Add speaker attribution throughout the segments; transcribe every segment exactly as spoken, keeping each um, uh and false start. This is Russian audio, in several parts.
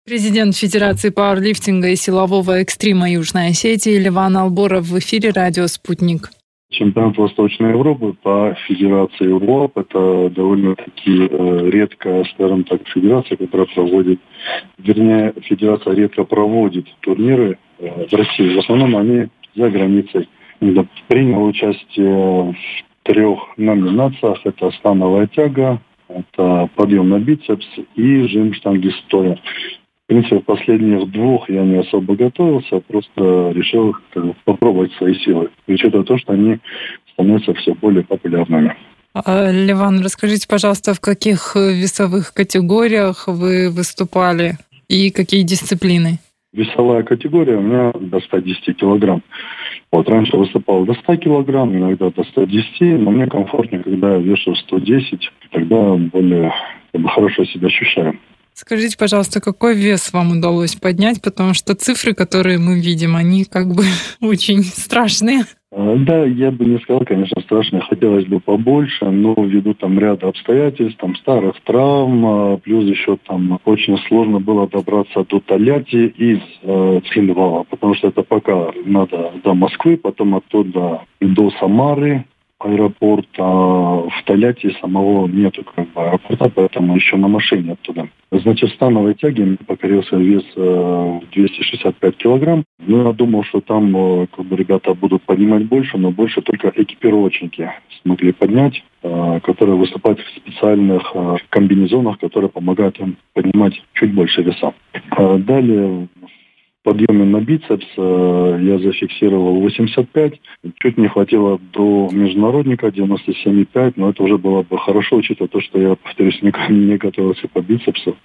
Speaker 1: Президент Федерации пауэрлифтинга и силового экстрима Южной Осетии Леван Алборов в эфире «Радио Спутник».
Speaker 2: Чемпионат Восточной Европы по федерации УОП – это довольно-таки э, редкая, скажем так, федерация, которая проводит, вернее, федерация редко проводит турниры э, в России. В основном они за границей. Я принял участие в трех номинациях. Это становая тяга, это подъем на бицепс и жим штанги стоя. В принципе, в последних двух я не особо готовился, просто решил как бы, попробовать свои силы. Учитывая то, что они становятся все более популярными.
Speaker 1: Леван, расскажите, пожалуйста, в каких весовых категориях вы выступали и какие дисциплины?
Speaker 2: Весовая категория у меня до ста десяти килограмм. Вот раньше выступал до ста килограмм, иногда до ста десяти, но мне комфортнее, когда я вешу сто десять, тогда более как бы, хорошо себя ощущаю.
Speaker 1: Скажите, пожалуйста, какой вес вам удалось поднять, потому что цифры, которые мы видим, они как бы очень страшные.
Speaker 2: Да, я бы не сказал, конечно, страшно, хотелось бы побольше, но ввиду там ряда обстоятельств, там старых травм, плюс еще там очень сложно было добраться до Тольятти из э, Цхинвала, потому что это пока надо до Москвы, потом оттуда до Самары, аэропорт, а в Тольятти самого нету как бы аэропорта, поэтому еще на машине оттуда. Значит, в становой тяге мне покорился вес э, двести шестьдесят пять килограмм. Ну, я думал, что там э, как бы ребята будут поднимать больше, но больше только экипировочники смогли поднять, э, которые выступают в специальных э, комбинезонах, которые помогают им поднимать чуть больше веса. Э, далее подъеме на бицепс э, я зафиксировал восемьдесят пять. Чуть не хватило до международника девяносто семь и пять, но это уже было бы хорошо, учитывая то, что я, повторюсь, никогда не готовился по бицепсу.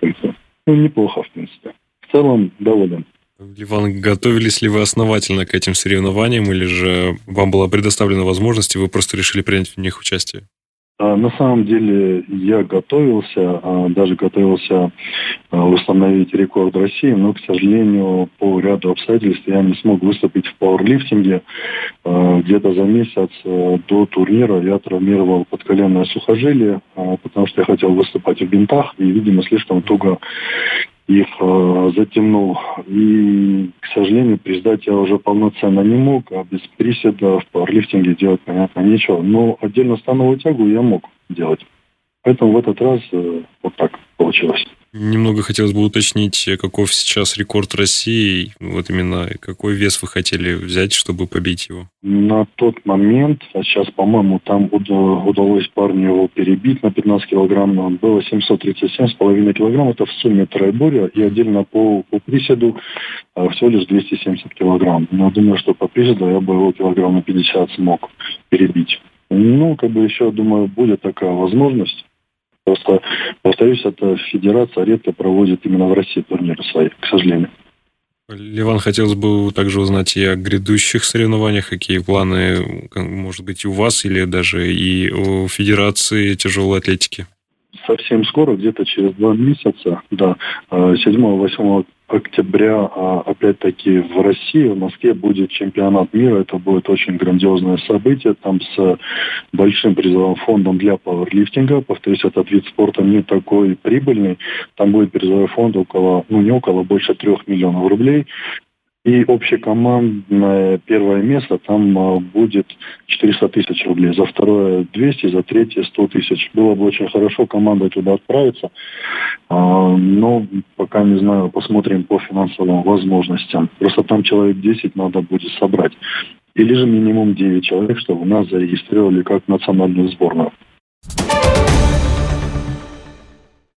Speaker 2: Ну, неплохо, в принципе. В целом, доволен.
Speaker 3: Леван, готовились ли вы основательно к этим соревнованиям, или же вам была предоставлена возможность, и вы просто решили принять в них участие?
Speaker 2: На самом деле я готовился, даже готовился установить рекорд России, но, к сожалению, по ряду обстоятельств я не смог выступить в пауэрлифтинге. Где-то за месяц до турнира я травмировал подколенное сухожилие, потому что я хотел выступать в бинтах, и, видимо, слишком туго их э, затянул. И, к сожалению, приседать я уже полноценно не мог, а без приседа в пауэрлифтинге делать, понятно, нечего. Но отдельно становую тягу я мог делать. Поэтому в этот раз э, вот так получилось.
Speaker 3: Немного хотелось бы уточнить, каков сейчас рекорд России, вот именно какой вес вы хотели взять, чтобы побить его?
Speaker 2: На тот момент, а сейчас, по-моему, там удалось парню его перебить на пятнадцать килограмм, было семьсот тридцать семь с половиной килограмм, это в сумме троеборья, и отдельно по, по приседу всего лишь двести семьдесят килограмм. Но думаю, что по приседу я бы его килограмм на пятьдесят смог перебить. Ну, как бы еще, думаю, будет такая возможность. Просто, повторюсь, эта федерация редко проводит именно в России турниры свои, к сожалению.
Speaker 3: Леван, хотелось бы также узнать и о грядущих соревнованиях, какие планы, может быть, и у вас, или даже и у Федерации тяжелой атлетики?
Speaker 2: Совсем скоро, где-то через два месяца, да, седьмого-восьмого октября, опять-таки в России, в Москве будет чемпионат мира. Это будет очень грандиозное событие, там с большим призовым фондом для пауэрлифтинга. Повторюсь, этот вид спорта не такой прибыльный. Там будет призовой фонд около, ну не около, больше трех миллионов рублей. И общекомандное первое место там а, будет четыреста тысяч рублей. За второе двести, за третье сто тысяч. Было бы очень хорошо команда туда отправиться. А, но пока не знаю, посмотрим по финансовым возможностям. Просто там человек десять надо будет собрать. Или же минимум девять человек, чтобы нас зарегистрировали как национальную сборную.